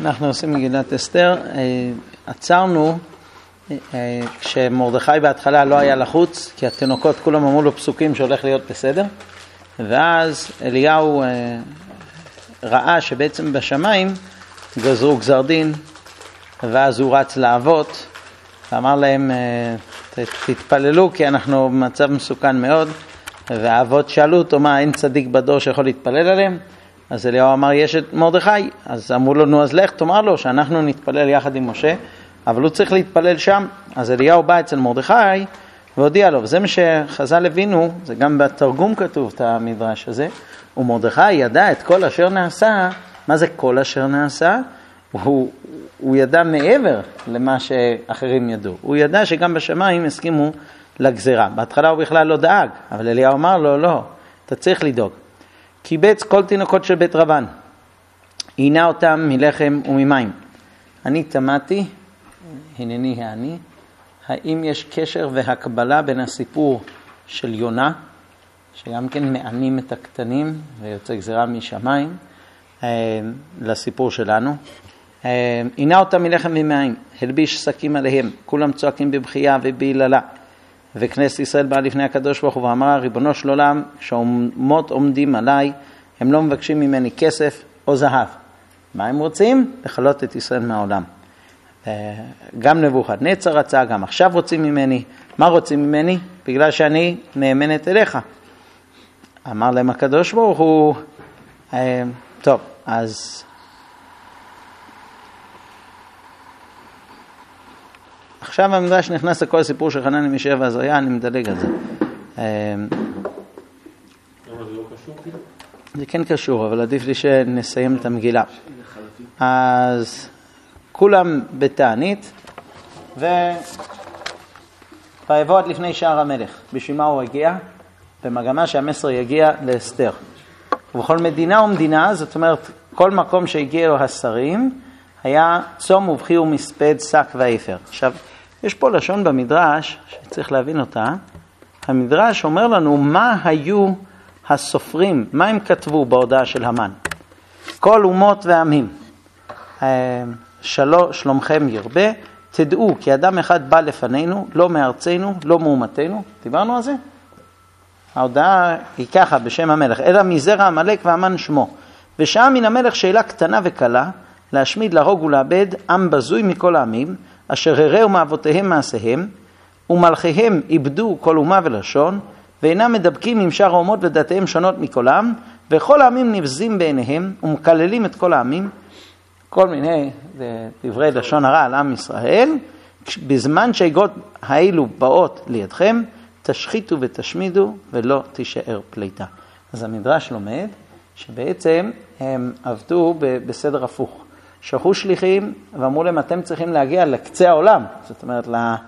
אנחנו עושים מגילת אסתר. עצרנו כשמרדכי בהתחלה לא היה לחוץ, כי התינוקות כולם אמרו לו פסוקים שהולך להיות בסדר, ואז אליהו ראה שבעצם בשמיים גזרו גזר דין, ואז הוא רץ לאבות ואמר להם תתפללו כי אנחנו במצב מסוכן מאוד, והאבות שאלו אותו מה, אין צדיק בדור שיכול להתפלל עליהם? אז אליהו אמר יש את מרדכי. אז אמרו לו נו אז לך תאמר לו שאנחנו נתפלל יחד עם משה, אבל הוא צריך להתפלל שם. אז אליהו בא אצל מרדכי והודיע לו, וזה מה שחז"ל הבינו, זה גם בתרגום כתוב את המדרש הזה, ומרדכי ידע את כל אשר נעשה. מה זה כל אשר נעשה? הוא ידע מעבר למה שאחרים ידעו, הוא ידע שגם בשמיים הסכימו לגזרה. בהתחלה הוא בכלל לא דאג, אבל אליהו אמר לו לא, אתה צריך לדאוג. קיבץ כל תינוקות של בית רבן, עינה אותם מלחם וממים. אני תמתי, הנני העני, האם יש קשר והקבלה בין הסיפור של יונה, שגם כן מענים את הקטנים ויוצא גזרה משמיים, לסיפור שלנו. עינה אותם מלחם ומים, הלביש שקים עליהם, כולם צועקים בבכייה ובהיללה. וכנסת ישראל באה לפני הקדוש ברוך הוא ואמרה, ריבונו של עולם, כשהאומות עומדים עליי, הם לא מבקשים ממני כסף או זהב. מה הם רוצים? לחלות את ישראל מהעולם. גם נבוכדנצר רצה, גם עכשיו רוצים ממני. מה רוצים ממני? בגלל שאני נאמנת אליך. אמר להם הקדוש ברוך הוא, טוב, אז עכשיו המדרש נכנס לכל הסיפור של חנניה מישאל ועזריה, אני מדלג על זה. זה כן קשור, אבל עדיף לי שנסיים את המגילה. אז כולם בתענית, ויבוא עד לפני שער המלך. בשביל מה הוא הגיע? במגמה שהמסר יגיע לאסתר. ובכל מדינה ומדינה, זאת אומרת, כל מקום שהגיעו השרים, היה צום ובכי ומספד, שק ואפר. עכשיו, יש פה לשון במדרש שצריך להבין אותה. המדרש אומר לנו מה היו הסופרים, מה הם כתבו בהודעה של המן. כל אומות ועמים, שלומכם ירבה, תדעו כי אדם אחד בא לפנינו, לא מארצנו, לא מאומתנו. דיברנו על זה? ההודעה היא ככה בשם המלך, אלא מזרע המלך והמן שמו. ושעה מן המלך שאלה קטנה וקלה, להשמיד, להרוג ולאבד עם בזוי מכל העמים, אשר הראו מאבותיהם מעשיהם, ומלכיהם איבדו כל אומה ולשון, ואינם מדבקים עם שאר האומות ודתיהם שונות מכל עם, וכל העמים נבזים בעיניהם, ומקללים את כל העמים, כל מיני דברי לשון הרע על עם ישראל, בזמן שהגות האלו באות לידכם, תשחיתו ותשמידו ולא תישאר פליטה. אז המדרש לומד שבעצם הם עבדו בסדר הפוך. שלחו שליחים ואמרו להם אתם צריכים להגיע לקצה העולם, זאת אומרת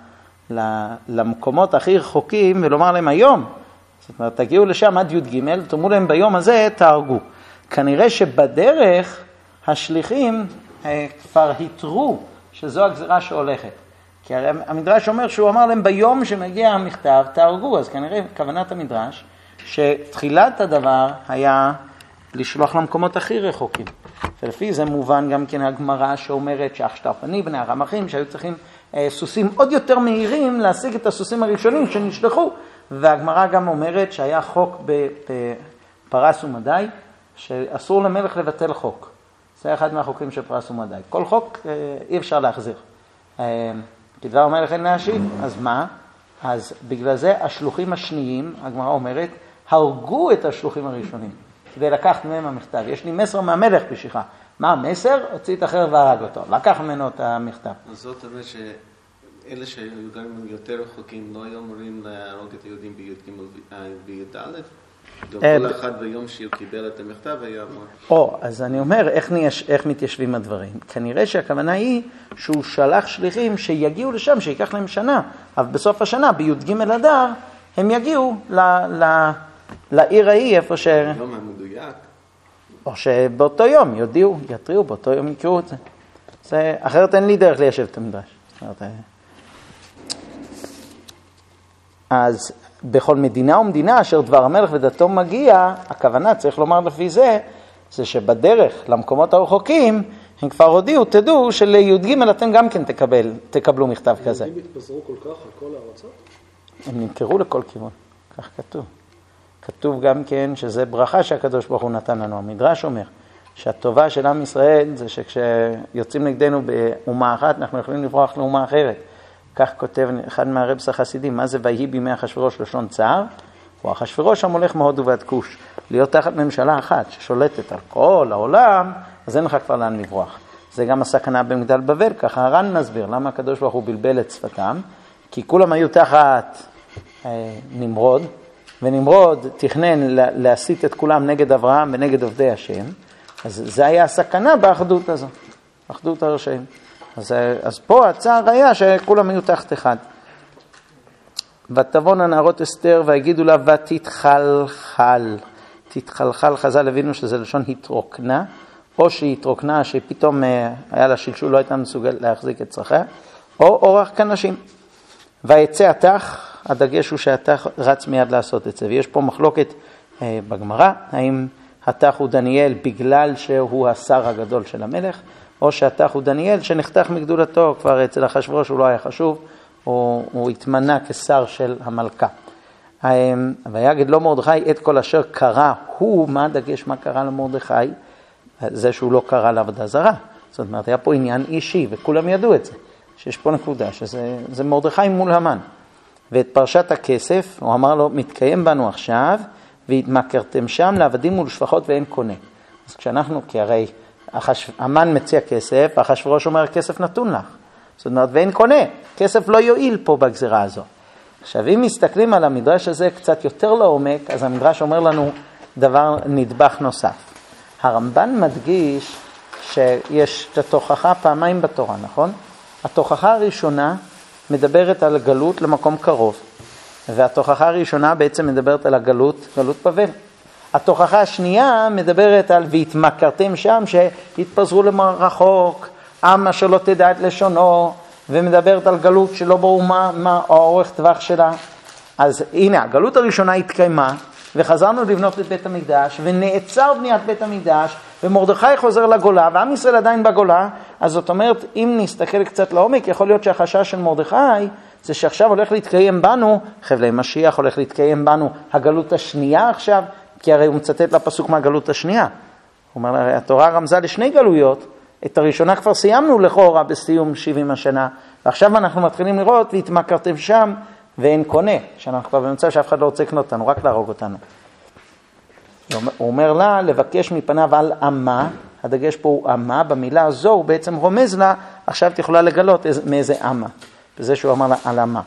למקומות הכי רחוקים, ולומר להם היום, זאת אומרת תגיעו לשם עד י' ג', תאמרו להם ביום הזה תהרגו. כנראה שבדרך השליחים כבר התרו שזו הגזרה שהולכת. כי הרי המדרש אומר שהוא אמר להם ביום שמגיע המכתב תהרגו, אז כנראה כוונת המדרש שתחילת הדבר היה לשלוח למקומות הכי רחוקים. ולפי זה מובן גם כן הגמרא שאומרת שהשטרפני בני הרמחים שהיו צריכים סוסים עוד יותר מהירים להשיג את הסוסים הראשונים שנשלחו. והגמרא גם אומרת שהיה חוק בפרס ומדי שאסור למלך לבטל חוק. זה אחד מהחוקים של פרס ומדי. כל חוק אי אפשר להחזיר. כי דבר המלך אין להשיב, אז מה? אז בגלל זה השלוחים השניים, הגמרא אומרת, הרגו את השלוחים הראשונים. כדי לקחת מהם המכתב. יש לי מסר מהמלך בשבילך. מה המסר? הוציא את אחר והרג אותו. לקח ממנו את המכתב. אז זאת אומרת שאלה שהיו גם יותר רחוקים לא היו אמורים להרוג את היהודים בי"ד? כל אחד ביום שהוא קיבל את המכתב היה אמור. אז אני אומר, איך מתיישבים הדברים? כנראה שהכוונה היא שהוא שלח שליחים שיגיעו לשם, שיקח להם שנה. אבל בסוף השנה, בי"ג אדר, הם יגיעו לעיר ההיא, איפה ש... יום המדויק. או שבאותו יום יודיעו, יתריעו, באותו יום יקראו את זה. אחרת אין לי דרך ליישב את המדרש. אז בכל מדינה ומדינה אשר דבר המלך ודתו מגיע, הכוונה, צריך לומר לפי זה, זה שבדרך למקומות הרחוקים, הם כבר הודיעו, תדעו שלי"ג אתם גם כן תקבלו מכתב כזה. היהודים התפזרו כל כך על כל הארצות? הם נמכרו לכל כיוון, כך כתוב. כתוב גם כן שזה ברכה שהקדוש ברוך הוא נתן לנו. המדרש אומר שהטובה של עם ישראל זה שכשיוצאים נגדנו באומה אחת, אנחנו יכולים לברוח לאומה אחרת. כך כותב אחד מהרבס החסידים, מה זה ויהי בימי אחשוורוש לשון צער? הוא אחשוורוש המולך מהודו ועד כוש. להיות תחת ממשלה אחת ששולטת על כל העולם, אז אין לך כבר לאן לברוח. זה גם הסכנה במגדל בבל, ככה הר"ן מסביר למה הקדוש ברוך הוא בלבל את שפתם, כי כולם היו תחת נמרוד, ונמרוד תכנן להסית את כולם נגד אברהם ונגד עובדי השם, אז זה היה הסכנה באחדות הזו, אחדות הרשעים. אז פה הצער היה שכולם היו תחת אחד. ותבון הנערות אסתר והגידו לה ותתחלחל. תתחלחל, חז"ל הבינו שזה לשון התרוקנה, או שהיא התרוקנה שפתאום היה לה שלשול, לא הייתה מסוגלת להחזיק את צרכיה, או אורח כנשים. ויצא התח, הדגש הוא שהתח רץ מיד לעשות את זה. ויש פה מחלוקת בגמרא, האם התח הוא דניאל בגלל שהוא השר הגדול של המלך, או שהתח הוא דניאל שנחתך מגדולתו, כבר אצל אחשוורוש הוא לא היה חשוב, הוא התמנה כשר של המלכה. ויגד לו מרדכי את כל אשר קרא הוא, מה הדגש מה קרא למרדכי? זה שהוא לא קרא לעבודה זרה. זאת אומרת, היה פה עניין אישי, וכולם ידעו את זה, שיש פה נקודה, שזה מרדכי מול המן. ואת פרשת הכסף, הוא אמר לו, מתקיים בנו עכשיו, והתמכרתם שם לעבדים ולשפחות ואין קונה. אז כשאנחנו, כי הרי המן מציע כסף, אחשוורוש אומר, כסף נתון לך. זאת אומרת, ואין קונה, כסף לא יועיל פה בגזרה הזו. עכשיו, אם מסתכלים על המדרש הזה קצת יותר לעומק, אז המדרש אומר לנו דבר נדבך נוסף. הרמב"ן מדגיש שיש את התוכחה פעמיים בתורה, נכון? התוכחה הראשונה מדברת על גלות למקום קרוב, והתוכחה הראשונה בעצם מדברת על הגלות, גלות בבל. התוכחה השנייה מדברת על והתמכרתם שם, שהתפזרו למרחוק, עם אשר לא תדע את לשונו, ומדברת על גלות שלא ברור מה האורך טווח שלה. אז הנה, הגלות הראשונה התקיימה, וחזרנו לבנות את בית המקדש, ונעצר בניית בית המקדש, ומרדכי חוזר לגולה, ועם ישראל עדיין בגולה. אז זאת אומרת, אם נסתכל קצת לעומק, יכול להיות שהחשש של מרדכי, זה שעכשיו הולך להתקיים בנו, חבלי משיח הולך להתקיים בנו, הגלות השנייה עכשיו, כי הרי הוא מצטט לפסוק מהגלות השנייה. הוא אומר, התורה רמזה לשני גלויות, את הראשונה כבר סיימנו לכאורה בסיום 70 השנה, ועכשיו אנחנו מתחילים לראות, והתמכרתם שם, ואין קונה, שאנחנו כבר במצב שאף אחד לא רוצה לקנות אותנו, רק להרוג אותנו. הוא אומר לה, לבקש מפניו על אמה, הדגש פה הוא אמה, במילה הזו הוא בעצם רומז לה, עכשיו את יכולה לגלות מאיזה אמה, בזה שהוא אמר לה על אמה.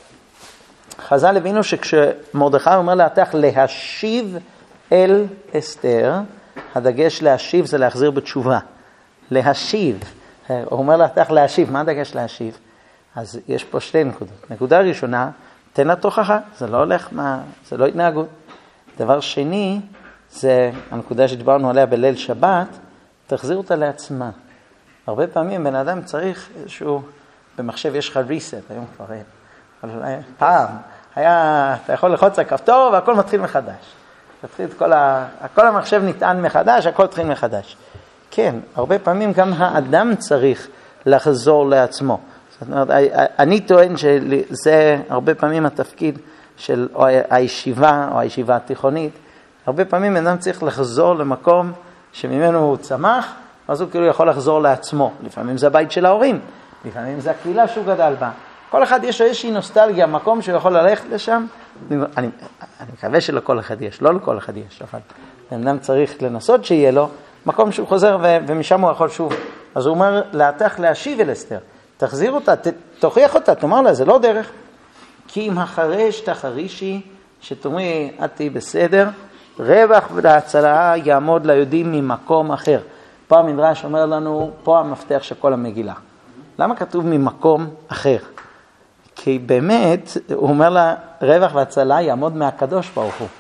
חז"ל הבינו שכשמרדכי אומר להתך להשיב אל אסתר, הדגש להשיב זה להחזיר בתשובה, להשיב. הוא אומר להתך להשיב, מה הדגש להשיב? אז יש פה שתי נקודות. נקודה ראשונה, תן לה תוכחה, זה לא הולך זה לא התנהגות. דבר שני, זה הנקודה שדיברנו עליה בליל שבת, תחזיר אותה לעצמה. הרבה פעמים בן אדם צריך איזשהו, במחשב יש לך reset, היום כבר אין. אבל פעם, אתה יכול לחוץ הכפתור והכל מתחיל מחדש. כל המחשב נטען מחדש, הכל מתחיל מחדש. כן, הרבה פעמים גם האדם צריך לחזור לעצמו. זאת אומרת, אני טוען שזה הרבה פעמים התפקיד של הישיבה או הישיבה התיכונית. הרבה פעמים אדם צריך לחזור למקום שממנו הוא צמח, אז הוא כאילו יכול לחזור לעצמו. לפעמים זה הבית של ההורים, לפעמים זה הקהילה שהוא גדל בה. כל אחד יש איזושהי נוסטלגיה, מקום שהוא יכול ללכת לשם. אני מקווה שלכל אחד יש, לא לכל אחד יש, אבל אדם צריך לנסות שיהיה לו מקום שהוא חוזר ומשם הוא יכול שוב. אז הוא אומר, להתך להשיב אל אסתר. תחזיר אותה, תוכיח אותה, תאמר לה, זה לא דרך. כי אם החרש תחרישי, שתאמרי, את תהי בסדר, רווח והצלה יעמוד ליהודים ממקום אחר. פה המדרש אומר לנו, פה המפתח של כל המגילה. למה כתוב ממקום אחר? כי באמת, הוא אומר לה, רווח והצלה יעמוד מהקדוש ברוך הוא.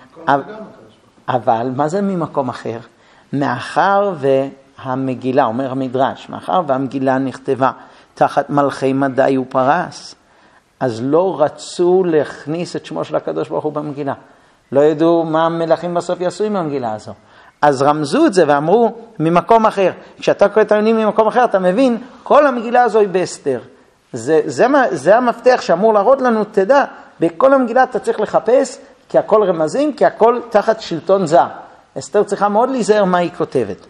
אבל מה זה ממקום אחר? מאחר והמגילה, אומר המדרש, מאחר והמגילה נכתבה תחת מלכי מדי ופרס, אז לא רצו להכניס את שמו של הקדוש ברוך הוא במגילה. לא ידעו מה המלכים בסוף יעשו עם המגילה הזו. אז רמזו את זה ואמרו ממקום אחר. כשאתה קורא את העניינים ממקום אחר, אתה מבין, כל המגילה הזו היא באסתר. זה המפתח שאמור להראות לנו, תדע, בכל המגילה אתה צריך לחפש, כי הכל רמזים, כי הכל תחת שלטון זר. אסתר צריכה מאוד להיזהר מה היא כותבת.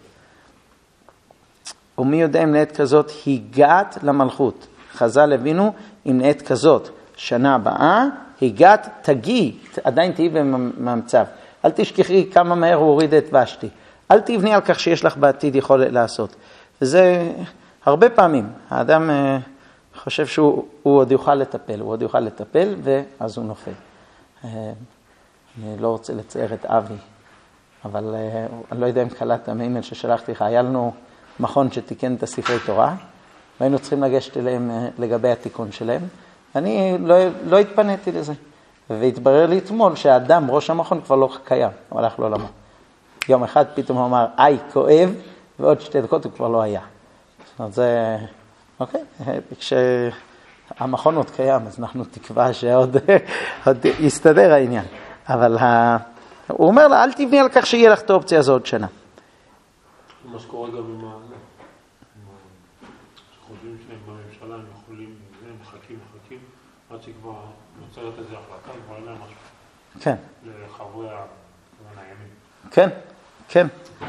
ומי יודע אם לעת כזאת הגעת למלכות. חז"ל הבינו, אם לעת כזאת שנה הבאה, הגעת, תגיעי, עדיין תהיי במצב. אל תשכחי כמה מהר הוא הוריד את ושתי. אל תבני על כך שיש לך בעתיד יכול לעשות. וזה הרבה פעמים. האדם חושב שהוא עוד יוכל לטפל, הוא עוד יוכל לטפל, ואז הוא נופל. אני לא רוצה לצייר את אבי, אבל אני לא יודע אם קלט המיימל ששלחתי לך. היה לנו מכון שתיקן את הספרי תורה, והיינו צריכים לגשת אליהם לגבי התיקון שלהם. אני לא התפניתי לזה. והתברר לי אתמול שהאדם, ראש המכון, כבר לא קיים. הוא הלך לעולמו. יום אחד פתאום הוא אמר, כואב, ועוד 2 דקות הוא כבר לא היה. זאת אומרת, זה... אוקיי, כשהמכון עוד קיים, אז אנחנו תקווה שעוד יסתדר העניין. אבל הוא אומר לה, אל תבני על כך שיהיה לך את האופציה הזו עוד שנה. מה שקורה גם עם שחושבים שהם בממשלה, הם יכולים, הם מחכים, עד שכבר נוצרת איזו החלטה, כבר אין להם משהו. כן. לחברי הימין. כן, כן.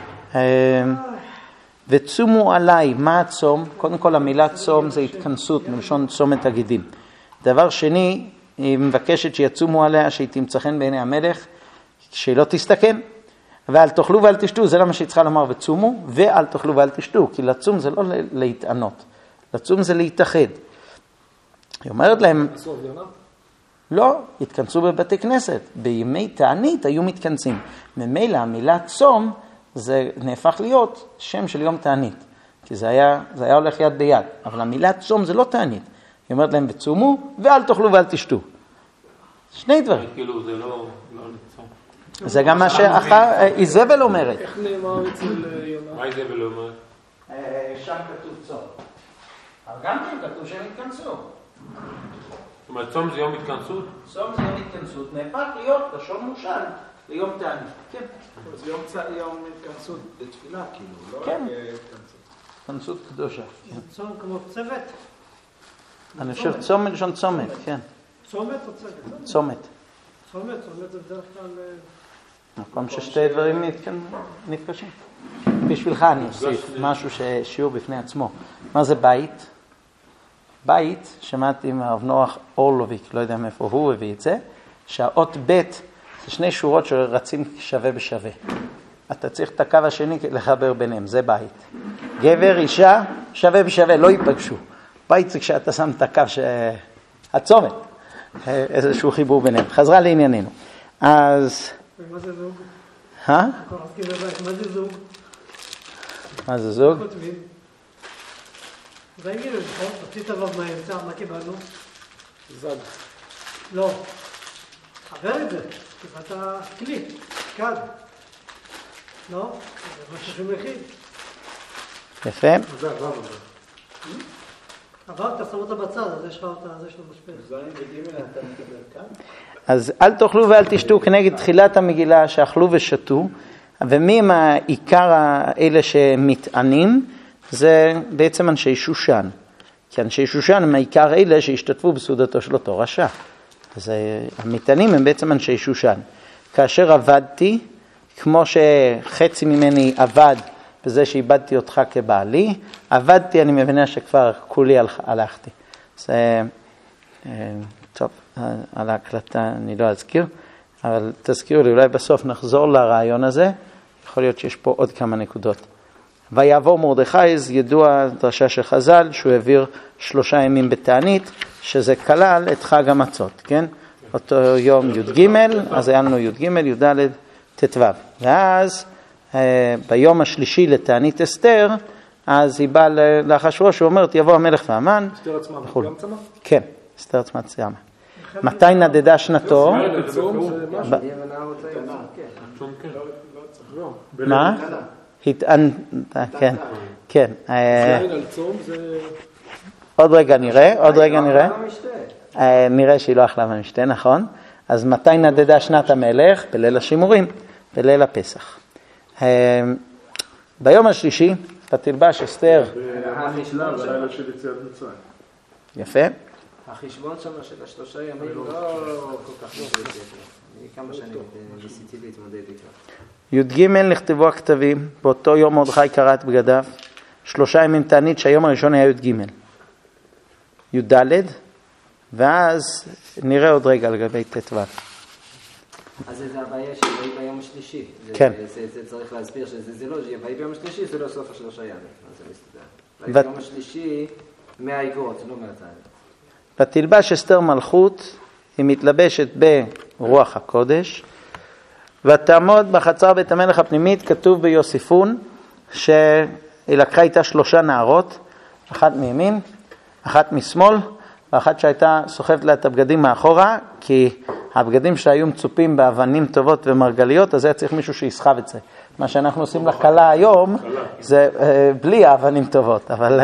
וצומו עליי, מה הצום? קודם כל המילה צום זה התכנסות, מלשון צומת הגידים. דבר שני, היא מבקשת שיצומו עליה, שהיא תמצחן בעיני המלך, שהיא לא תסתכן. ואל תאכלו ואל תשתו, זה למה שהיא צריכה לומר וצומו, ואל תאכלו ואל תשתו, כי לצום זה לא להתענות, לצום זה להתאחד. היא אומרת להם, לא, התכנסו בבתי כנסת, בימי תענית היו מתכנסים. ממילא המילה צום, זה נהפך להיות שם של יום תענית, כי זה היה הולך יד ביד, אבל המילה צום זה לא תענית. היא אומרת להם וצומו ואל תאכלו ואל תשתו. שני דברים. כאילו זה לא לצום. זה גם מה שאיזבל אומרת. איך נאמר אצל יונה? מה איזבל אומרת? שם כתוב צום. אבל גם כן כתוב שהם התכנסו. זאת אומרת, צום זה יום התכנסות? צום זה יום התכנסות, נהפך להיות לשון מושל ליום תענית. כן. זה יום התכנסות בתפילה, כאילו, לא כן. רק התכנסות. התכנסות קדושה. צום כמו צוות? אני חושב צומת לשון צומת, כן. צומת או צוות? צומת. צומת זה בדרך כלל... מקום ששתי דברים נתקשים. בשבילך אני אוסיף משהו ששיעור בפני עצמו. מה זה בית? בית, שמעתי מהרב נוח אורלוביק, לא יודע מאיפה הוא הביא את זה, שהאות ב' זה 2 שורות שרצים שווה בשווה. אתה צריך את הקו השני לחבר ביניהם, זה בית. גבר, אישה, שווה בשווה, לא ייפגשו. בית זה כשאתה שם את הקו הצומת, איזשהו חיבור ביניהם. חזרה לענייננו. אז... מה זה זוג? מה זה זוג? מה זה זוג? זה הגיל, נכון? רצית רב מהאמצע, מה קיבלנו? זג. לא. חבר את זה, קיבלת כלי, קד. לא? זה משהו שמכיל. יפה. זה עבר. עבר, אתה שם אותה בצד, אז יש לך אותה, אז יש לו משפך. זין וגימל אתה מקבל כאן? אז אל תאכלו ואל תשתו כנגד תחילת המגילה שאכלו ושתו, ומי הם העיקר האלה שמתענים? זה בעצם אנשי שושן. כי אנשי שושן הם העיקר אלה שהשתתפו בסעודתו של אותו רשע. אז המתענים הם בעצם אנשי שושן. כאשר עבדתי, כמו שחצי ממני עבד בזה שאיבדתי אותך כבעלי, עבדתי, אני מבינה שכבר כולי הלכתי. זה... טוב, על ההקלטה אני לא אזכיר, אבל תזכירו לי, אולי בסוף נחזור לרעיון הזה, יכול להיות שיש פה עוד כמה נקודות. ויעבור מרדכי, ידוע דרשה של חז"ל, שהוא העביר 3 ימים בתענית, שזה כלל את חג המצות, כן? אותו יום י"ג, אז היה לנו י"ג, י"ד, ט"ו. ואז ביום השלישי לתענית אסתר, אז היא באה לאחשוורוש, הוא אומרת, יבוא המלך והמן. אסתר עצמה, גם צמה? כן, אסתר עצמה צמה. מתי נדדה שנתו? מה? כן, כן. עוד רגע נראה. נראה שהיא לא אכלה במשתה, נכון? אז מתי נדדה שנת המלך? בליל השימורים, בליל הפסח. ביום השלישי, ותלבש אסתר. בלילה של יציאת מצרים. יפה. החשבון שם של השלושה ימים לא כל כך טוב. כמה שנים ניסיתי להתמודד איתו. י"ג לכתבו הכתבים, באותו יום מרדכי קרע את בגדיו, 3 ימים תענית שהיום הראשון היה י"ג. י"ד, ואז נראה עוד רגע לגבי ט"ו. אז זה הבעיה שיהיה ביום השלישי. כן. זה צריך להסביר שזה לא, שיהיה ביום השלישי זה לא סוף השלושה ימים. אז זה מסתדר. ביום השלישי מהאיגרות, לא מהתענית. ותלבש אסתר מלכות, היא מתלבשת ברוח הקודש, ותעמוד בחצר בית המלך הפנימית, כתוב ביוסיפון, שהיא לקחה איתה 3 נערות, אחת מימין, אחת משמאל, ואחת שהייתה סוחבת לה את הבגדים מאחורה, כי הבגדים שלה היו מצופים באבנים טובות ומרגליות, אז היה צריך מישהו שיסחב את זה. מה שאנחנו עושים לכלה היום, זה בלי האבנים טובות, אבל...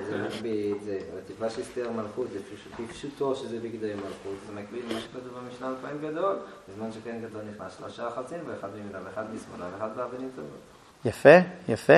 תלבש אסתר מלכות, בפשוטו שזה בגדי מלכות, זה מקביל מה שכתוב במשנה על פעמים גדול, בזמן שכן גדול נכנס 3 חצין ואחד מימין ואחד משמאלה ואחד באבנים טובות. יפה, יפה.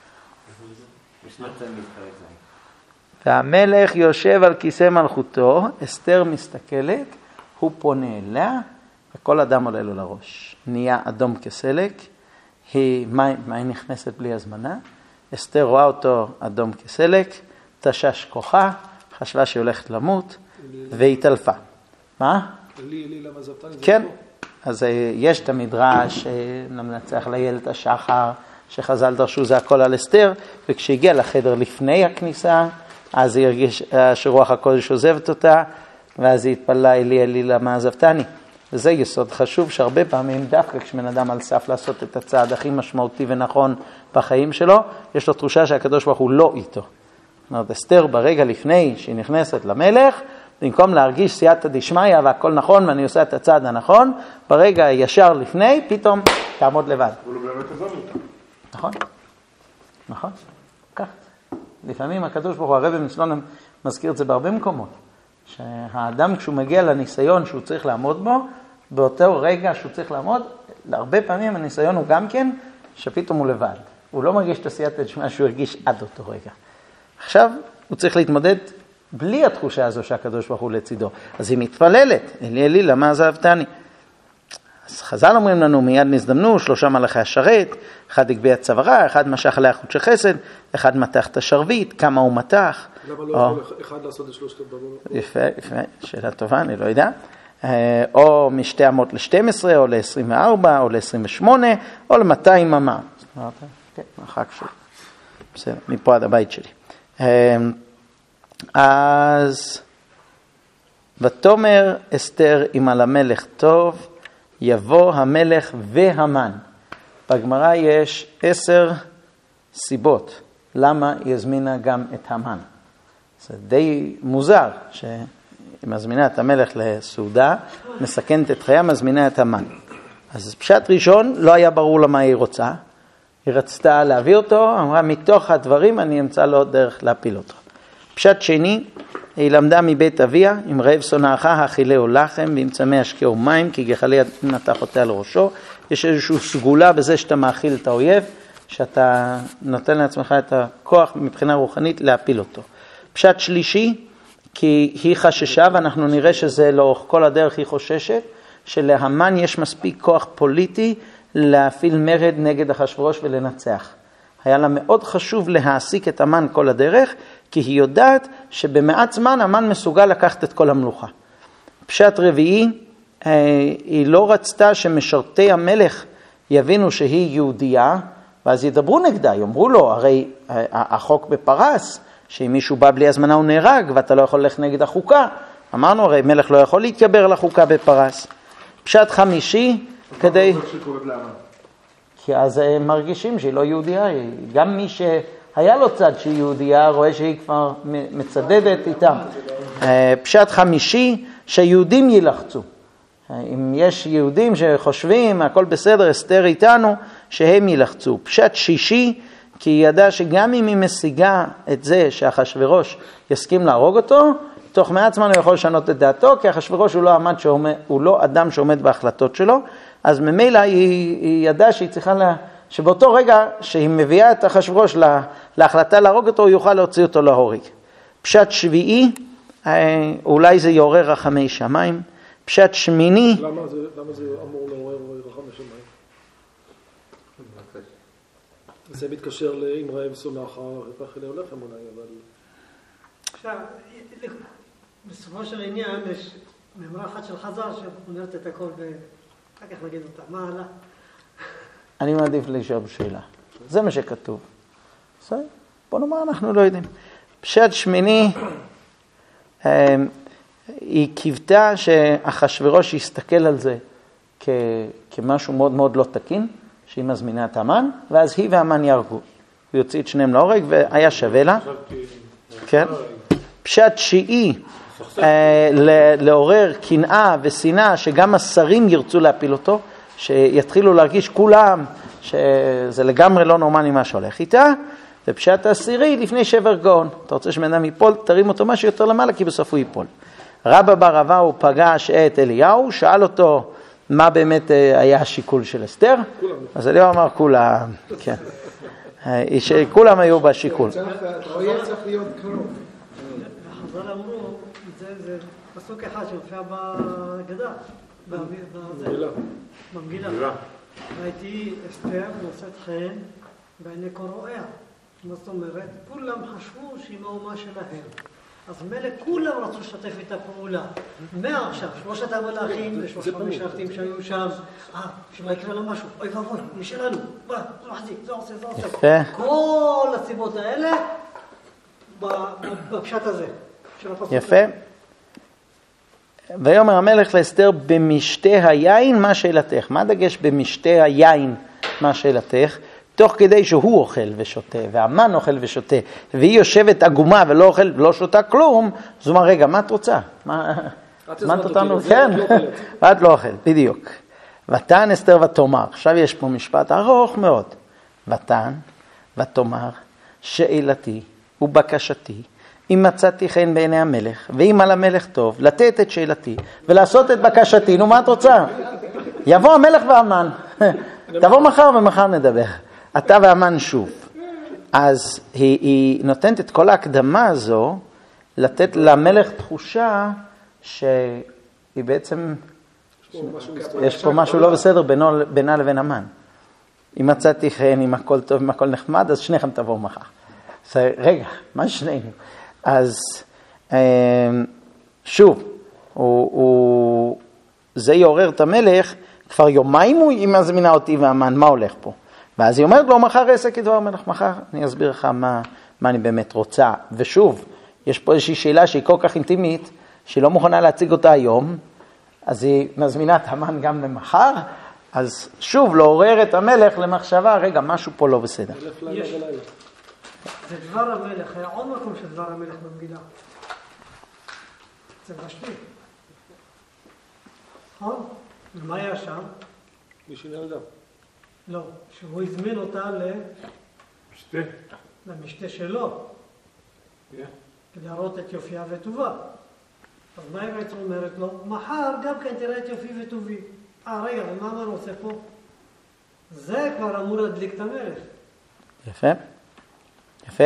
משנת תלמיד פרק ז'. והמלך יושב על כיסא מלכותו, אסתר מסתכלת, הוא פונה אליה, וכל אדם עולה לו לראש. נהיה אדום כסלק, מה היא נכנסת בלי הזמנה? אסתר רואה אותו אדום כסלק, תשש כוחה, חשבה שהיא הולכת למות, והתעלפה. מה? לי למה זבתני? כן, אז יש את המדרש, למנצח לילד השחר, שחז"ל דרשו זה הכל על אסתר, וכשהגיע לחדר לפני הכניסה, אז היא הרגיש שרוח הקודש עוזבת אותה, ואז היא התפללה אלי למה עזבתני. וזה יסוד חשוב שהרבה פעמים דווקא כשבן אדם על סף לעשות את הצעד הכי משמעותי ונכון בחיים שלו, יש לו תחושה שהקדוש ברוך הוא לא איתו. זאת אומרת, אסתר ברגע לפני שהיא נכנסת למלך, במקום להרגיש סייעתא דשמיא והכל נכון ואני עושה את הצעד הנכון, ברגע ישר לפני, פתאום תעמוד לבד. הוא לא באמת עזב אותה. נכון, נכון, כך. לפעמים הקדוש ברוך הוא, הרב מצלון מזכיר את זה בהרבה מקומות, שהאדם כשהוא מגיע לניסיון שהוא צריך לעמוד בו, באותו רגע שהוא צריך לעמוד, להרבה פעמים הניסיון הוא גם כן שפתאום הוא לבד. הוא לא מרגיש את הסייעתא דשמיא שהוא הרגיש עד אותו רגע. עכשיו הוא צריך להתמודד בלי התחושה הזו שהקדוש ברוך הוא לצידו. אז היא מתפללת, אלי למה עזבתני? אז חז"ל אומרים לנו, מיד נזדמנו 3 מלאכי השרת, אחד הגביה צווארה, אחד משך עליה חודשי חסד, אחד מתח את השרביט, כמה הוא מתח. למה לא יכול אחד לעשות את 3 במון? יפה, שאלה טובה, אני לא יודע. או מ2 אמות ל12, או ל24, או ל28, או ל200 אמה. זאת אומרת, כן, מרחק שלי. בסדר, מפה עד הבית שלי. אז ותאמר אסתר אם על המלך טוב, יבוא המלך והמן. בגמרא יש 10 סיבות למה היא הזמינה גם את המן. זה די מוזר שהיא מזמינה את המלך לסעודה, מסכנת את חיה, מזמינה את המן. אז פשט ראשון, לא היה ברור למה היא רוצה. היא רצתה להביא אותו, אמרה מתוך הדברים אני אמצא לו דרך להפיל אותו. פשט שני, היא למדה מבית אביה, אם רעב שונאך האכילהו לחם, ואם צמא השקהו מים, כי גחלי נתח אותה על ראשו. יש איזושהי סגולה בזה שאתה מאכיל את האויב, שאתה נותן לעצמך את הכוח מבחינה רוחנית להפיל אותו. פשט שלישי, כי היא חששה, ואנחנו נראה שזה לאורך כל הדרך היא חוששת, שלהמן יש מספיק כוח פוליטי להפעיל מרד נגד אחשוורוש ולנצח. היה לה מאוד חשוב להעסיק את המן כל הדרך, כי היא יודעת שבמעט זמן המן מסוגל לקחת את כל המלוכה. פשט רביעי, היא לא רצתה שמשרתי המלך יבינו שהיא יהודייה, ואז ידברו נגדה, יאמרו לו, הרי החוק בפרס, שאם מישהו בא בלי הזמנה הוא נהרג, ואתה לא יכול ללכת נגד החוקה. אמרנו, הרי מלך לא יכול להתגבר לחוקה בפרס. פשט חמישי, כדי... כי אז הם מרגישים שהיא לא יהודייה, גם מי שהיה לו צד שהיא יהודייה, רואה שהיא כבר מצדדת איתם. פשט חמישי, שיהודים ילחצו. אם יש יהודים שחושבים, הכל בסדר, אסתר איתנו, שהם ילחצו. פשט שישי, כי היא ידעה שגם אם היא משיגה את זה שאחשוורוש יסכים להרוג אותו, תוך מעט זמן הוא יכול לשנות את דעתו, כי אחשוורוש הוא לא אדם שעומד בהחלטות שלו, אז ממילא היא ידעה שהיא צריכה שבאותו רגע שהיא מביאה את אחשוורוש להחלטה להרוג אותו, הוא יוכל להוציא אותו להורג. פשט שביעי, אולי זה יעורר רחמי שמיים. פשט שמיני... למה זה אמור לעורר רחמי שמיים? זה מתקשר לאם רעב שונא אחר פחי להולכם אולי, אבל... עכשיו, בסופו של עניין יש מאמרה אחת של חז"ל שאומרת את הכל אחר כך נגיד אותה. מה הלאה? אני מעדיף לשאול שאלה. זה מה שכתוב. בסדר? בוא נאמר, אנחנו לא יודעים. פשט שמיני, היא קיוותה שאחשוורוש יסתכל על זה כמשהו מאוד מאוד לא תקין, שהיא מזמינה את המן, ואז היא והמן יהרגו. הוא יוציא את שניהם להורג, והיה שווה לה. כן? פשט תשיעי, לעורר קנאה ושנאה, שגם השרים ירצו להפיל אותו, שיתחילו להרגיש כולם, שזה לגמרי לא נורמלי מה שהולך איתה. ופשט העשירי, לפני שבר גאון. אתה רוצה שבן אדם ייפול, תרים אותו משהו יותר למעלה, כי בסוף הוא ייפול. רבא בר אבא הוא פגש את אליהו, שאל אותו מה באמת היה השיקול של אסתר. אז אליהו אמר כולם, כן. כולם היו בשיקול. האויב צריך להיות קרוב. החז"ל אמרו, זה פסוק אחד שמופיע בגדה, במגילה. ראיתי אסתר נושאת חן בעיני קוראיה. מה זאת אומרת? כולם חשבו שהיא מהאומה שלהם. אז מלך כולם רצו לשתף איתה פעולה. מעכשיו, שלושת המלאכים ושלושת המשרתים שהיו שם, שלא יקרה לה משהו, אוי ואבוי, היא שלנו, בוא, זה מחזיק, זה עושה. כל הסיבות האלה בפשט הזה. יפה. ויאמר המלך לאסתר, במשתה היין מה שאלתך? מה דגש במשתה היין מה שאלתך? תוך כדי שהוא אוכל ושותה, והמן אוכל ושותה, והיא יושבת עגומה ולא אוכל ולא שותה כלום, אז הוא אומר, רגע, מה את רוצה? הזמנת אותנו? כן, ואת לא אוכל, בדיוק. ותען אסתר ותאמר, עכשיו יש פה משפט ארוך מאוד. ותען ותאמר, שאלתי ובקשתי, אם מצאתי חן בעיני המלך, ואם על המלך טוב, לתת את שאלתי ולעשות את בקשתי, נו מה את רוצה? יבוא המלך והמן, תבוא מחר ומחר נדבר. אתה והמן שוב. אז היא נותנת את כל ההקדמה הזו, לתת למלך תחושה שהיא בעצם, יש פה משהו לא בסדר בינה לבין המן. אם מצאתי חן, אם הכל טוב, אם הכל נחמד, אז שניכם תבואו מחר. רגע, מה שנינו? אז שוב, זה יעורר את המלך, כבר יומיים היא מזמינה אותי והמן, מה הולך פה? ואז היא אומרת לו, מחר אעשה כדבר המלך, מחר אני אסביר לך מה אני באמת רוצה. ושוב, יש פה איזושהי שאלה שהיא כל כך אינטימית, שהיא לא מוכנה להציג אותה היום, אז היא מזמינה את המן גם למחר, אז שוב, לעורר את המלך למחשבה, רגע, משהו פה לא בסדר. זה דבר המלך, היה עוד מקום של דבר המלך במגילה. זה משתי. ומה היה שם? מישהו נהלדם. לא, שהוא הזמין אותה למשתה שלו. כדי להראות את יופייה וטובה. אז מה היא בעצם אומרת לו? מחר גם כן תראה את יופי וטובי. רגע, ומה אמר עושה פה? זה כבר אמור להדליק את המלך. יפה. יפה.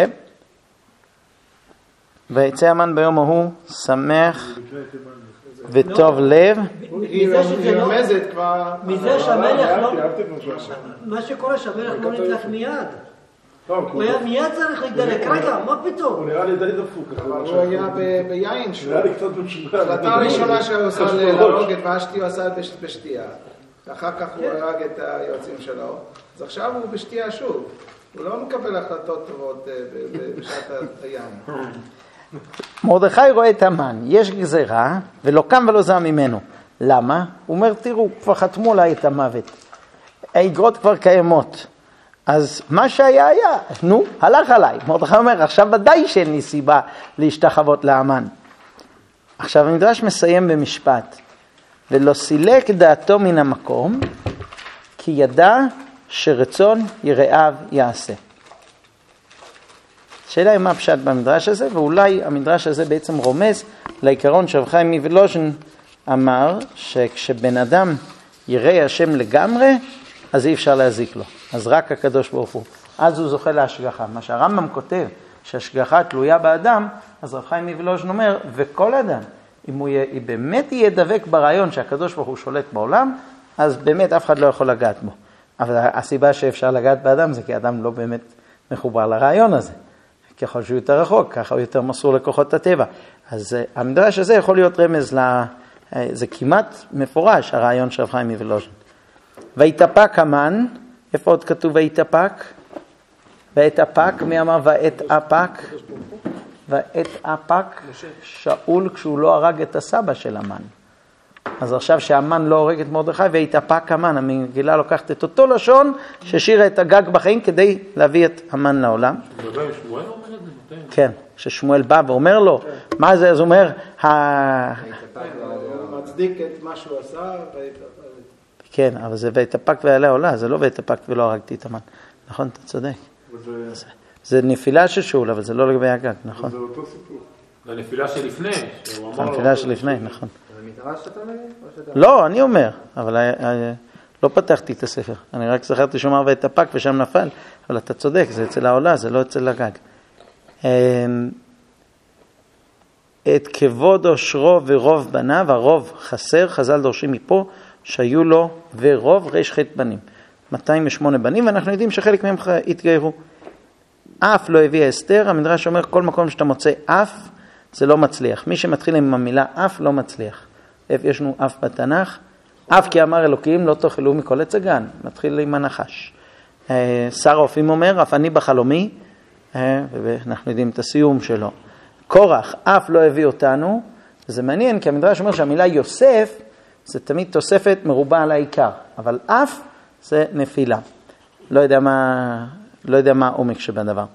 ויצא המן ביום ההוא שמח וטוב לב. היא רומזת כבר... מזה שהמלך לא... מה שקורה שהמלך לא נדלק מיד. הוא היה מיד צריך להידלק. רגע, מה פתאום? הוא נראה לי די דפוק. הוא היה ביין שלו. נראה לי קצת במשוגע. החלטה הראשונה שהוא עושה להרוג את ושתי, הוא עשה בשתייה. ואחר כך הוא הרג את היועצים שלו. אז עכשיו הוא בשתייה שוב. הוא לא מקבל החלטות טובות בשעת היין. מרדכי רואה את המן, יש גזרה ולא קם ולא זע ממנו. למה? הוא אומר, תראו, כבר חתמו עליי את המוות. האגרות כבר קיימות. אז מה שהיה היה, נו, הלך עליי. מרדכי אומר, עכשיו ודאי שאין לי סיבה להשתחוות להמן. עכשיו המדרש מסיים במשפט, ולא סילק דעתו מן המקום, כי ידע שרצון יראיו יעשה. שאלה היא מה הפשט במדרש הזה, ואולי המדרש הזה בעצם רומז לעיקרון שרב חיים מוולוז'ין אמר, שכשבן אדם יראה השם לגמרי, אז אי אפשר להזיק לו. אז רק הקדוש ברוך הוא. אז הוא זוכה להשגחה. מה שהרמב"ם כותב, שהשגחה תלויה באדם, אז רב חיים מוולוז'ין אומר, וכל אדם, אם הוא באמת יהיה דבק ברעיון שהקדוש ברוך הוא שולט בעולם, אז באמת אף אחד לא יכול לגעת בו. אבל הסיבה שאפשר לגעת באדם זה כי האדם לא באמת מחובר לרעיון הזה. ככל שהוא יותר רחוק, ככה הוא יותר מסור לכוחות הטבע. אז המדרש הזה יכול להיות רמז, זה כמעט מפורש, הרעיון של רב חיים מוולוז'ין. ויתאפק המן, איפה עוד כתוב ויתאפק? ויתאפק, מי אמר ויתאפק? ויתאפק שאול כשהוא לא הרג את הסבא של המן. אז עכשיו שהמן לא הורג את מרדכי ויתאפק המן, המגילה לוקחת את אותו לשון ששירה את הגג בחיים כדי להביא את המן לעולם. שמואל אומר את זה? כן, ששמואל בא ואומר לו, מה זה? אז הוא אומר, הוא מצדיק את מה שהוא עשה. כן, אבל זה ויתאפק ויעלה עולה, זה לא ויתאפק ולא הרגתי את המן. נכון, אתה צודק. זה נפילה של שאול, אבל זה לא לגבי הגג, נכון? זה אותו סיפור. זה הנפילה שלפני. זה הנפילה שלפני, נכון. זה מדרש שאתה אומר? לא, אני אומר, אבל לא פתחתי את הספר. אני רק זכרתי שאומר ויתאפק ושם נפל, אבל אתה צודק, זה אצל העולה, זה לא אצל הגג. את כבוד אושרו ורוב בניו, הרוב חסר, חז"ל דורשים מפה, שהיו לו ורוב רש חטא בנים. 208 בנים, ואנחנו יודעים שחלק מהם התגיירו. אף לא הביא אסתר, המדרש אומר, כל מקום שאתה מוצא אף, זה לא מצליח. מי שמתחיל עם המילה אף לא מצליח. איפה יש לנו אף בתנ"ך? אף כי אמר אלוקים, לא תאכלו מכל עץ הגן. מתחיל עם הנחש. שר האופים אומר, אף אני בחלומי, ואנחנו יודעים את הסיום שלו. קורח, אף לא הביא אותנו. זה מעניין, כי המדרש אומר שהמילה יוסף, זה תמיד תוספת מרובה על העיקר. אבל אף זה נפילה. לא יודע מה העומק שבדבר.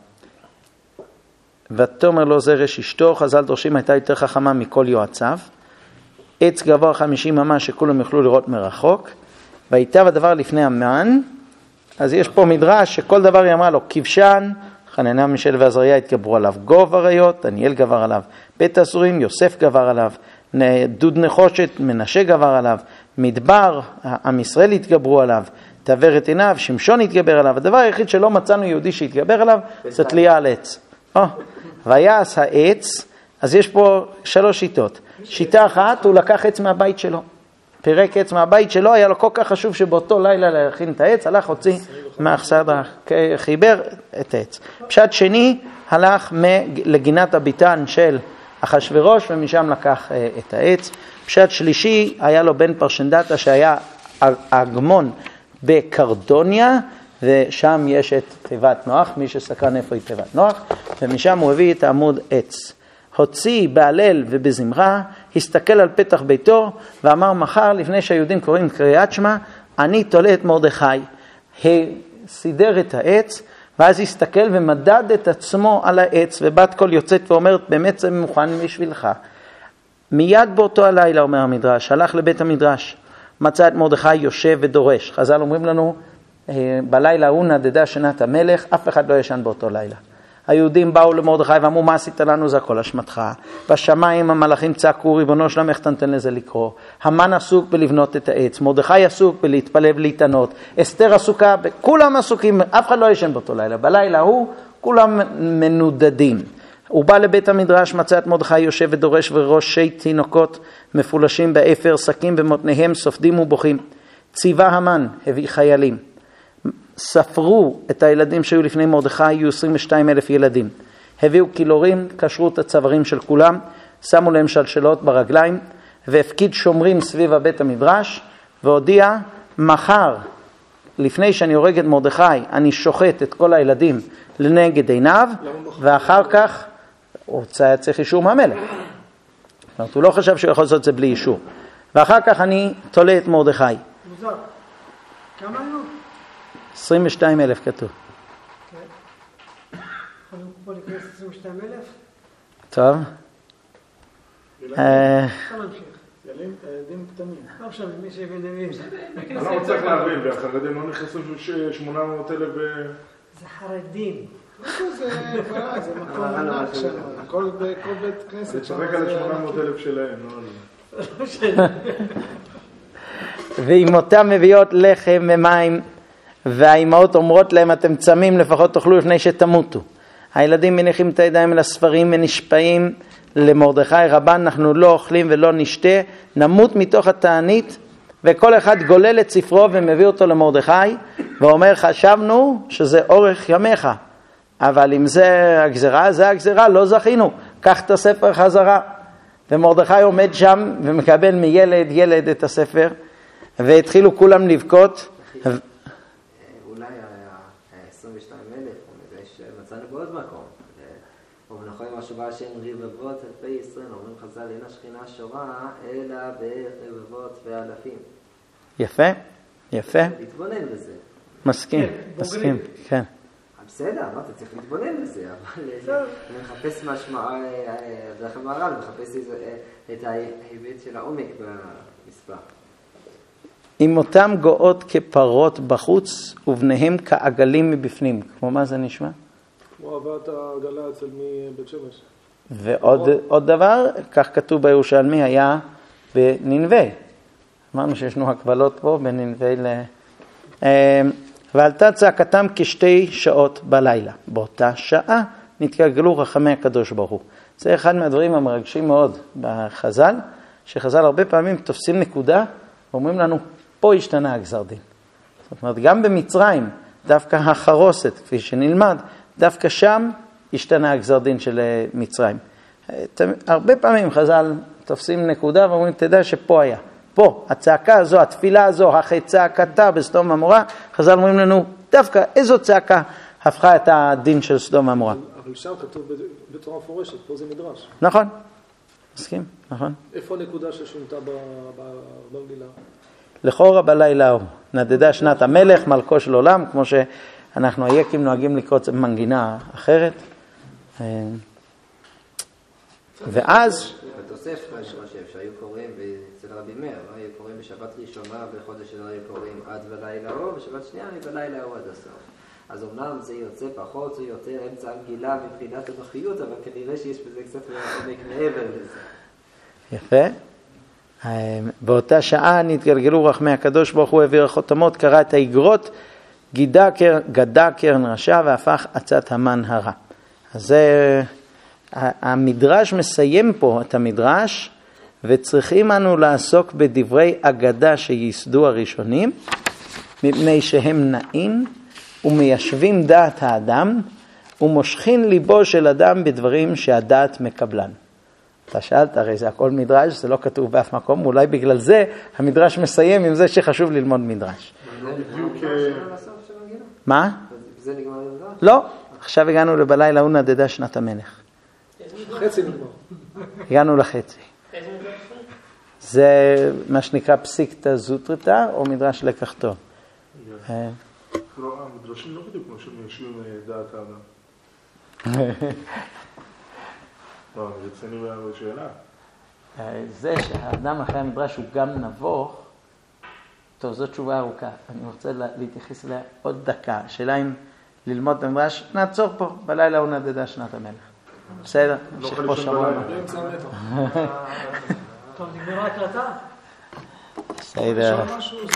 ותאמר לו זרש אשתו, חז"ל דורשים הייתה יותר חכמה מכל יועציו. עץ גבוה 50 אמה שכולם יוכלו לראות מרחוק. והייתה הדבר לפני המן. אז יש פה מדרש שכל דבר היא אמרה לו, כבשן, חנניה מישאל ועזריה התגברו עליו. גוב אריות, דניאל גבר עליו. בית אסורים, יוסף גבר עליו. דוד נחושת, מנשה גבר עליו. מדבר, עם ישראל התגברו עליו. תעבר את עיניו, שמשון התגבר עליו. הדבר היחיד שלא מצאנו יהודי שהתגבר עליו, זה תלייה על עץ. ויעש העץ, אז יש פה 3 שיטות. שיטה אחת, הוא לקח עץ מהבית שלו. פירק עץ מהבית שלו, היה לו כל כך חשוב שבאותו לילה להכין את העץ, הלך, הוציא מהאכסדרה, חיבר את העץ. פשט שני, הלך לגינת הביתן של אחשוורוש, ומשם לקח את העץ. פשט שלישי, היה לו בן פרשנדתה שהיה הגמון בקרדוניה, ושם יש את תיבת נוח, מי שסקרן איפה היא תיבת נוח, ומשם הוא הביא את העמוד עץ. הוציא בהלל ובזמרה, הסתכל על פתח ביתו, ואמר מחר, לפני שהיהודים קוראים קריאת שמע, אני תולה את מרדכי. סידר את העץ, ואז הסתכל ומדד את עצמו על העץ, ובת קול יוצאת ואומרת, באמת זה מוכן בשבילך. מיד באותו הלילה, אומר המדרש, הלך לבית המדרש, מצא את מרדכי יושב ודורש. חז"ל אומרים לנו, בלילה הוא נדדה שנת המלך, אף אחד לא ישן באותו לילה. היהודים באו למרדכי ואמרו, מה עשית לנו? זה הכל אשמתך. בשמיים המלאכים צעקו, ריבונו שלום, איך תנתן לזה לקרוא? המן עסוק בלבנות את העץ, מרדכי עסוק בלהתפלל ולהתענות, אסתר עסוקה, כולם עסוקים, אף אחד לא ישן באותו לילה. בלילה הוא, כולם מנודדים. הוא בא לבית המדרש, מצא את מרדכי יושב ודורש וראשי תינוקות מפולשים באפר, שקים במותניהם, סופדים ובוכים. ציווה המן, הביא חיילים. ספרו את הילדים שהיו לפני מרדכי, היו 22,000 ילדים. הביאו קילורים, קשרו את הצווארים של כולם, שמו להם שלשלות ברגליים, והפקיד שומרים סביב הבית המדרש, והודיע, מחר, לפני שאני הורג את מרדכי, אני שוחט את כל הילדים לנגד עיניו, ואחר כך, הוא צריך אישור מהמלך. זאת אומרת, הוא לא חשב שהוא יכול לעשות את זה בלי אישור. ואחר כך אני תולה את מרדכי. מוזר. כמה היו? 22,000 כתוב. יכולים פה להיכנס 22,000? טוב. ילדים קטנים. לא עכשיו, מי שמנבים. אני לא צריך להבין, והחרדים לא נכנסו 800,000 זה חרדים. זה מקום ענק שם, כל בית כנסת. אני צוחק על 800,000 שלהם, לא. ואם אותם מביאות לחם ומים והאימהות אומרות להם, אתם צמים, לפחות תאכלו לפני שתמותו. הילדים מניחים את הידיים אל הספרים ונשפעים למרדכי רבן, אנחנו לא אוכלים ולא נשתה, נמות מתוך התענית, וכל אחד גולל את ספרו ומביא אותו למרדכי, ואומר, חשבנו שזה אורך ימיך, אבל אם זה הגזרה, זה הגזרה, לא זכינו, קח את הספר חזרה. ומרדכי עומד שם ומקבל מילד את הספר, והתחילו כולם לבכות. אולי 22,000, מצאנו בעוד מקום. ובנכון משהו בא שהם רבבות אלפי ישראל, אומרים חז"ל, אין השכינה שורה, אלא ברבבות ואלפים. יפה, יפה. להתבונן בזה. מסכים, כן. בסדר, אתה צריך להתבונן בזה, אבל מחפש משמע, דרך המהר"ל, מחפש את ההיבט של העומק במספר. עם אותם גאות כפרות בחוץ, ובניהם כעגלים מבפנים. כמו מה זה נשמע? כמו אהבת העגלה אצל מבית שמש. ועוד דבר, כך כתוב בירושלמי, היה בנינווה. אמרנו שישנו הקבלות פה בנינווה ועלתה צעקתם כשתי שעות בלילה. באותה שעה נתגלגלו רחמי הקדוש ברוך הוא. זה אחד מהדברים המרגשים מאוד בחז"ל, שחז"ל הרבה פעמים תופסים נקודה ואומרים לנו, פה השתנה הגזר דין. זאת אומרת, גם במצרים, דווקא החרוסת, כפי שנלמד, דווקא שם השתנה הגזר דין של מצרים. הרבה פעמים חז"ל תופסים נקודה ואומרים, תדע שפה היה. פה, הצעקה הזו, התפילה הזו, אחרי צעקתה בסדום ועמורה, חז"ל אומרים לנו, דווקא איזו צעקה הפכה את הדין של סדום ועמורה. אבל שם כתוב בצורה מפורשת, פה זה מדרש. נכון, מסכים, נכון. איפה הנקודה ששונתה במגילה? לכאורה בלילה הוא, נדדה שנת המלך, מלכו של עולם, כמו שאנחנו היקים נוהגים לקרוא מנגינה אחרת. ואז... בתוספת, אני חושב, שהיו קוראים אצל רבי מאיר, היו קוראים בשבת ראשונה בחודש שלא היו קוראים עד ולילה או, בשבת שנייה בלילה או עד הסוף. אז אמנם זה יוצא פחות, זה יותר אמצע המגילה מבחינת הנוחיות, אבל כנראה שיש בזה קצת עומק מעבר לזה. יפה. באותה שעה נתגלגלו רחמי הקדוש ברוך הוא, העביר החותמות, קרא את האגרות, גדע קרן רשע והפך עצת המן הרע. אז זה... המדרש מסיים פה את המדרש, וצריכים אנו לעסוק בדברי אגדה שייסדו הראשונים, מפני שהם נעים ומיישבים דעת האדם, ומושכים ליבו של אדם בדברים שהדעת מקבלן. אתה שאלת, הרי זה הכל מדרש, זה לא כתוב באף מקום, אולי בגלל זה המדרש מסיים עם זה שחשוב ללמוד מדרש. מה? זה נגמר מדרש? לא, עכשיו הגענו לבלילה הוא נדדה שנת המלך. חצי נגמר. הגענו לחצי. זה מה שנקרא פסיקתא זוטרתא או מדרש לקח טוב. המדרשים לא בדיוק כמו שמיישבים דעת האדם. לא, אני רציני בשאלה. זה שהאדם אחרי המדרש הוא גם נבוך, טוב, זו תשובה ארוכה. אני רוצה להתייחס אליה עוד דקה. השאלה אם ללמוד במדרש, נעצור פה, בלילה הוא נדדה שנת המלך. בסדר, נמשיך פה שבוע. טוב, נגמרה הקלטה? בסדר.